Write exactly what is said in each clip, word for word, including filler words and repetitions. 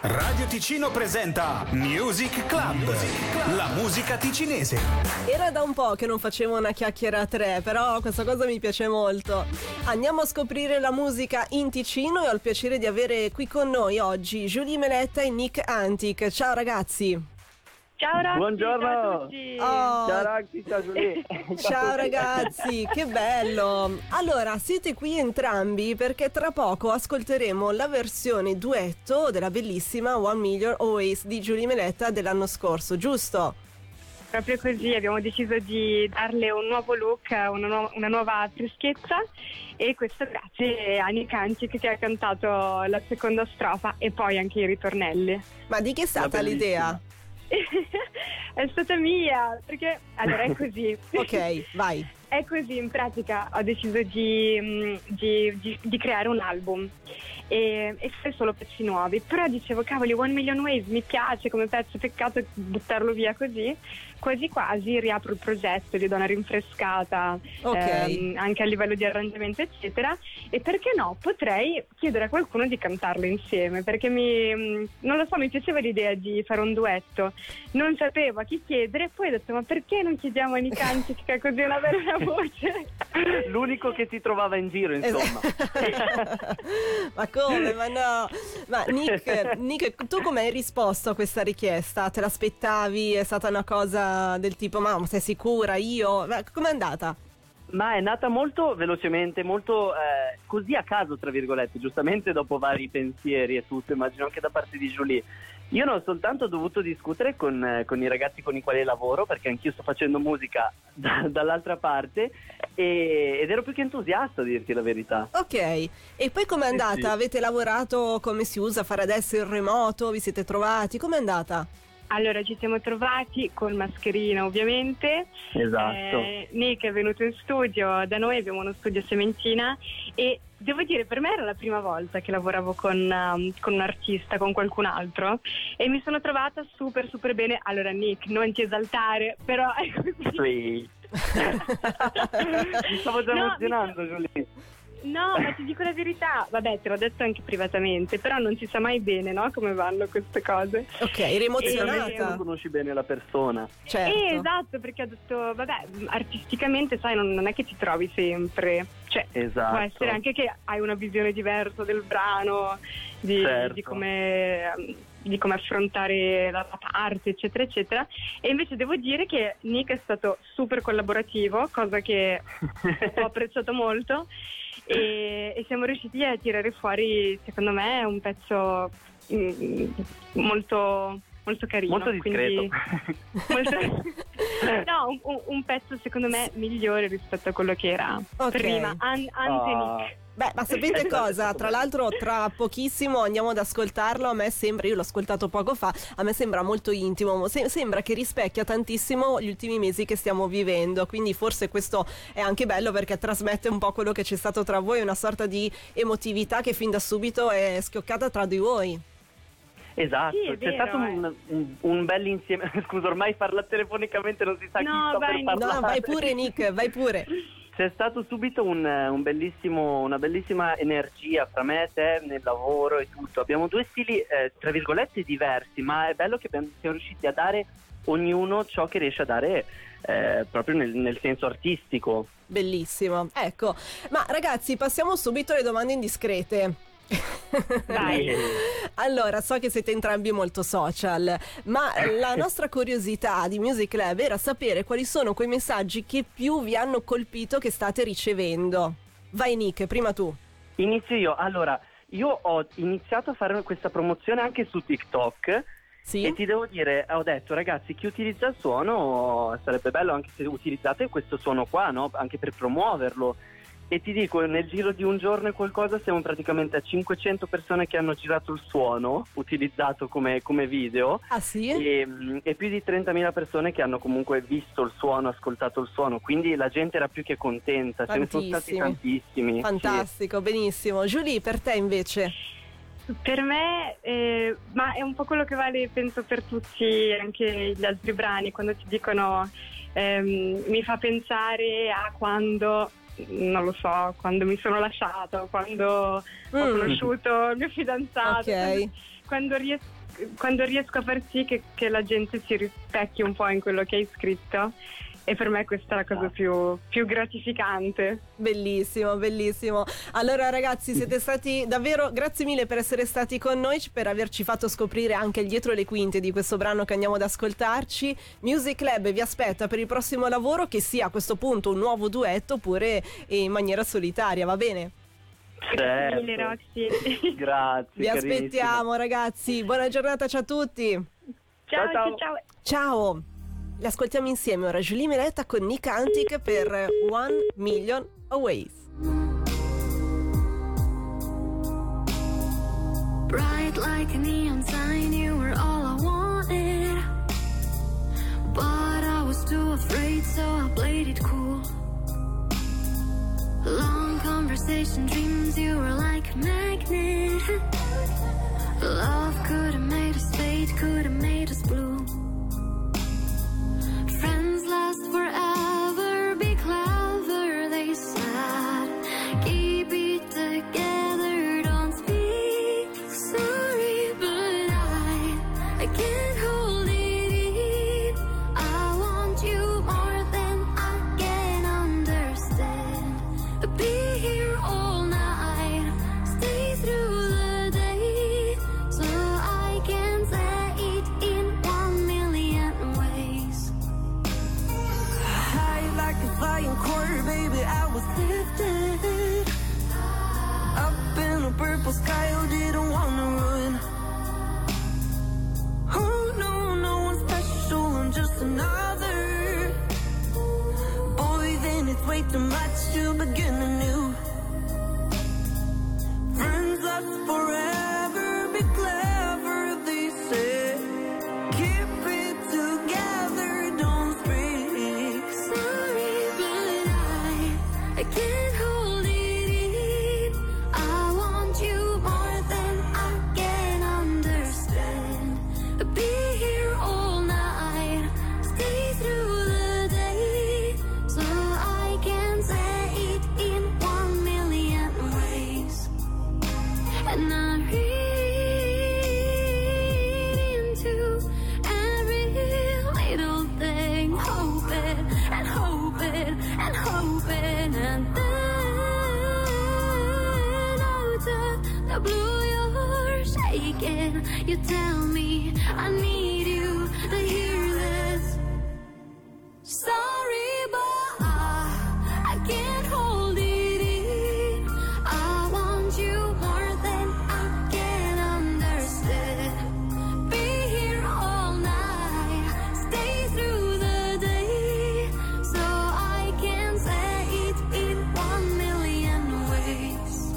Radio Ticino presenta Music Club, la musica ticinese. Era da un po' che non facevo una chiacchiera a tre, però questa cosa mi piace molto. Andiamo a scoprire la musica in Ticino e ho il piacere di avere qui con noi oggi Julie Meletta e Nick Antic. Ciao ragazzi. Ciao ragazzi, buongiorno. ciao a tutti. Oh. Ciao ragazzi, ciao Giulia. Ciao ragazzi, che bello. Allora, siete qui entrambi perché tra poco ascolteremo la versione duetto della bellissima One Million Always di Julie Meletta dell'anno scorso, giusto? Proprio così, abbiamo deciso di darle un nuovo look, una, nu- una nuova freschezza, e questo grazie a Nick Antic che ha cantato la seconda strofa e poi anche i ritornelli. Ma di che è stata l'idea? È stata mia, perché allora è così. Ok, vai. È così, in pratica ho deciso di, mh, di, di, di creare un album e, e fare solo pezzi nuovi, però dicevo cavoli, One Million Ways mi piace come pezzo, peccato buttarlo via così. Quasi quasi riapro il progetto, gli do una rinfrescata, okay. ehm, anche a livello di arrangiamento eccetera, e perché no, potrei chiedere a qualcuno di cantarlo insieme, perché mi, mh, non lo so, mi piaceva l'idea di fare un duetto, non sapevo a chi chiedere, poi ho detto ma perché non chiediamo a Nick Antic che ha così una bella voce. L'unico che si trovava in giro, insomma. Ma come? Ma no. Ma Nick, Nick, tu come hai risposto a questa richiesta? Te l'aspettavi? È stata una cosa del tipo ma sei sicura? Io? Com'è andata? Ma è nata molto velocemente, molto eh, così a caso, tra virgolette, giustamente dopo vari pensieri e tutto, immagino anche da parte di Julie. Io non ho soltanto dovuto discutere con, eh, con i ragazzi con i quali lavoro, perché anch'io sto facendo musica da, dall'altra parte, e, ed ero più che entusiasta, a dirti la verità. Ok, e poi com'è andata? Sì, sì. Avete lavorato come si usa fare adesso in remoto? Vi siete trovati? Com'è andata? Allora, ci siamo trovati col mascherino ovviamente. Esatto. eh, Nick è venuto in studio da noi, abbiamo uno studio a Sementina, e devo dire per me era la prima volta che lavoravo con, um, con un artista, con qualcun altro, e mi sono trovata super super bene. Allora Nick, non ti esaltare, però è così. Sì. Mi stavo già No, emozionando, mi- Julie. No, ma ti dico la verità, vabbè, te l'ho detto anche privatamente, però non si sa mai bene, no? Come vanno queste cose. Ok, eri emozionata? Non conosci bene la persona. Certo. Eh, esatto, perché ho detto, vabbè, artisticamente, sai, non, non è che ti trovi sempre. Cioè, Esatto. può essere anche che hai una visione diversa del brano, di, Certo. di come di come affrontare la parte, eccetera, eccetera. E invece devo dire che Nick è stato super collaborativo, cosa che ho apprezzato molto, e, e siamo riusciti a tirare fuori, secondo me, un pezzo mm, molto molto carino, Molto discreto. quindi molto, no, un, un pezzo secondo me migliore rispetto a quello che era Ok. prima. An- Ante Ah. Nick. Beh, ma sapete cosa? Tra l'altro tra pochissimo andiamo ad ascoltarlo, a me sembra, io l'ho ascoltato poco fa, a me sembra molto intimo, se- sembra che rispecchia tantissimo gli ultimi mesi che stiamo vivendo, quindi forse questo è anche bello perché trasmette un po' quello che c'è stato tra voi, una sorta di emotività che fin da subito è schioccata tra di voi. Esatto, Sì, è c'è vero, stato un, eh. un, un bel insieme. Scusa, ormai parla telefonicamente non si sa No, chi sto vai, per parlare. No, vai pure Nick, vai pure. C'è stato subito un, un bellissimo, una bellissima energia fra me e te nel lavoro e tutto. Abbiamo due stili, eh, tra virgolette, diversi, ma è bello che abbiamo, siamo riusciti a dare ognuno ciò che riesce a dare eh, proprio nel, nel senso artistico. Bellissimo, ecco. Ma ragazzi, passiamo subito alle domande indiscrete. Dai. Allora, so che siete entrambi molto social, ma la nostra curiosità di Music Lab era sapere quali sono quei messaggi che più vi hanno colpito che state ricevendo. Vai Nick, prima tu. Inizio io. Allora, io ho iniziato a fare questa promozione anche su TikTok. Sì? E ti devo dire, ho detto ragazzi, chi utilizza il suono sarebbe bello anche se utilizzate questo suono qua, no? Anche per promuoverlo. E ti dico, nel giro di un giorno e qualcosa siamo praticamente a cinquecento persone che hanno girato il suono utilizzato come, come video. Ah sì? E, e più di trentamila persone che hanno comunque visto il suono, ascoltato il suono, quindi la gente era più che contenta. Ce ne sono stati Tantissimi. tantissimi. Fantastico, benissimo. Julie, per te invece? Per me, eh, ma è un po' quello che vale penso per tutti anche gli altri brani, quando ti dicono ehm, mi fa pensare a quando, non lo so, quando mi sono lasciato, quando Mm. ho conosciuto il mio fidanzato, Ok. quando, quando ries- quando riesco a far sì che, che la gente si rispecchi un po' in quello che hai scritto, e per me questa è la cosa più, più gratificante. Bellissimo, bellissimo. Allora ragazzi, siete stati davvero, grazie mille per essere stati con noi, per averci fatto scoprire anche il dietro le quinte di questo brano che andiamo ad ascoltarci. Music Club vi aspetta per il prossimo lavoro, che sia a questo punto un nuovo duetto oppure in maniera solitaria, va bene? Grazie mille, Roxy. Grazie. Vi aspettiamo ragazzi, buona giornata a tutti. Ciao, ciao, ciao. Ciao. Ciao. Le ascoltiamo insieme ora Julie Meletta con Nick Antic per One Million Ways. Bright like a neon sign, you were all I wanted, but I was too afraid, so I played it cool. Long conversation, dreams, you were like a magnet. Love could have made us fade, could have made us blue. Friends last forever, be clever, they said. Keep it together, don't speak sorry, but I, I can't hold it in. I want you more than I can understand. Be here all night, stay through the day, so I can say it in one million ways. High like a flying quarter, baby, I was lifted up in a purple sky, who didn't wanna run? Oh no, no one's special, I'm just another boy, then it's way too much to begin anew. Friends last forever, be clever, they say. Keep it together, don't speak Sorry, but I, I can't hold it in. I want you more than I can understand. Be here all night, stay through the day, so I can say it in one million ways. And I read into every little thing, hoping and hoping and hoping, and then out of the blue you're shaking. You tell me I need you to hear this. Sorry, but I, I can't hold it in. I want you more than I can understand. Be here all night, stay through the day, so I can say it in one million ways.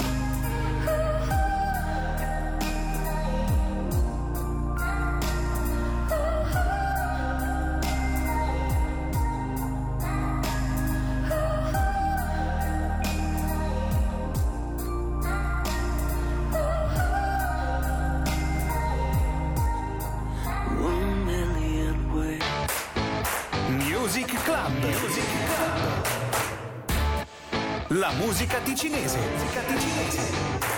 one million ways. Music Club. Music Club. La musica ticinese. Musica ticinese.